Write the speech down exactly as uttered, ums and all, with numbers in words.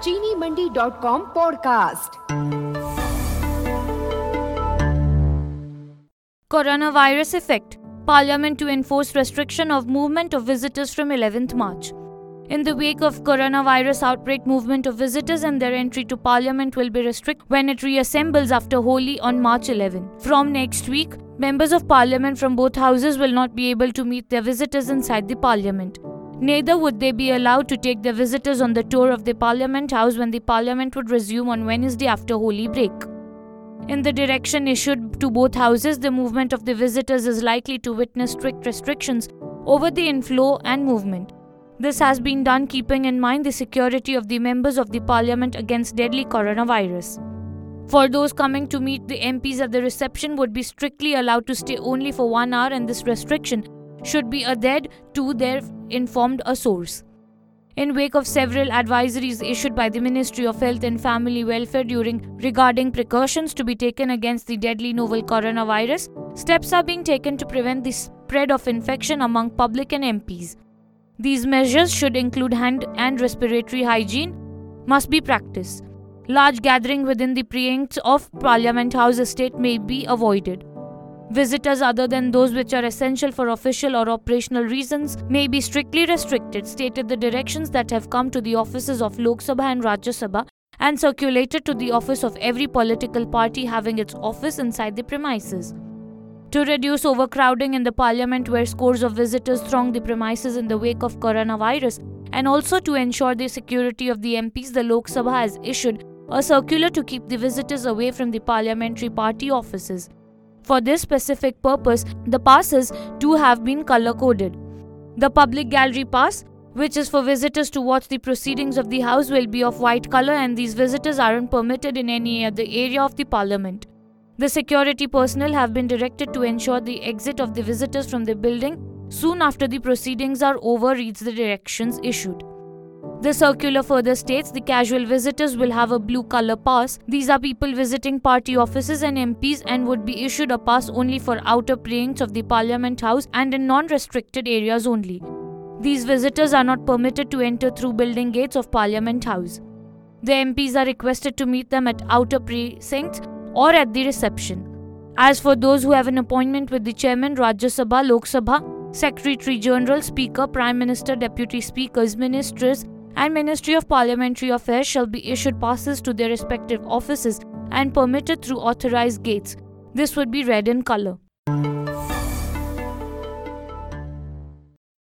चीनी Mandi dot com podcast. Coronavirus effect. Parliament to enforce restriction of movement of visitors from eleventh March. In the wake of coronavirus outbreak, movement of visitors and their entry to Parliament will be restricted when it reassembles after Holi on March eleventh. From next week, members of Parliament from both houses will not be able to meet their visitors inside the Parliament. Neither would they be allowed to take their visitors on the tour of the Parliament House when the Parliament would resume on Wednesday after Holi break. In the direction issued to both houses, the movement of the visitors is likely to witness strict restrictions over the inflow and movement. This has been done keeping in mind the security of the members of the Parliament against deadly coronavirus. For those coming to meet the M Ps at the reception would be strictly allowed to stay only for one hour, and this restriction should be adhered to their informed a source. In wake of several advisories issued by the Ministry of Health and Family Welfare during regarding precautions to be taken against the deadly novel coronavirus, steps are being taken to prevent the spread of infection among public and M Ps. These measures should include hand and respiratory hygiene must be practiced. Large gathering within the precincts of Parliament House estate may be avoided. Visitors other than those which are essential for official or operational reasons may be strictly restricted, stated the directions that have come to the offices of Lok Sabha and Rajya Sabha and circulated to the office of every political party having its office inside the premises. To reduce overcrowding in the Parliament where scores of visitors throng the premises in the wake of coronavirus, and also to ensure the security of the M Ps, the Lok Sabha has issued a circular to keep the visitors away from the parliamentary party offices. For this specific purpose, the passes too have been color-coded. The public gallery pass, which is for visitors to watch the proceedings of the House, will be of white color, and these visitors aren't permitted in any other area of the Parliament. The security personnel have been directed to ensure the exit of the visitors from the building soon after the proceedings are over, reads the directions issued. The circular further states the casual visitors will have a blue color pass. These are people visiting party offices and M Ps and would be issued a pass only for outer precincts of the Parliament House and in non-restricted areas only. These visitors are not permitted to enter through building gates of Parliament House. The M Ps are requested to meet them at outer precincts or at the reception. As for those who have an appointment with the Chairman, Rajya Sabha, Lok Sabha, Secretary General, Speaker, Prime Minister, Deputy Speakers, Ministers, and Ministry of Parliamentary Affairs shall be issued passes to their respective offices and permitted through authorized gates. This would be red in color.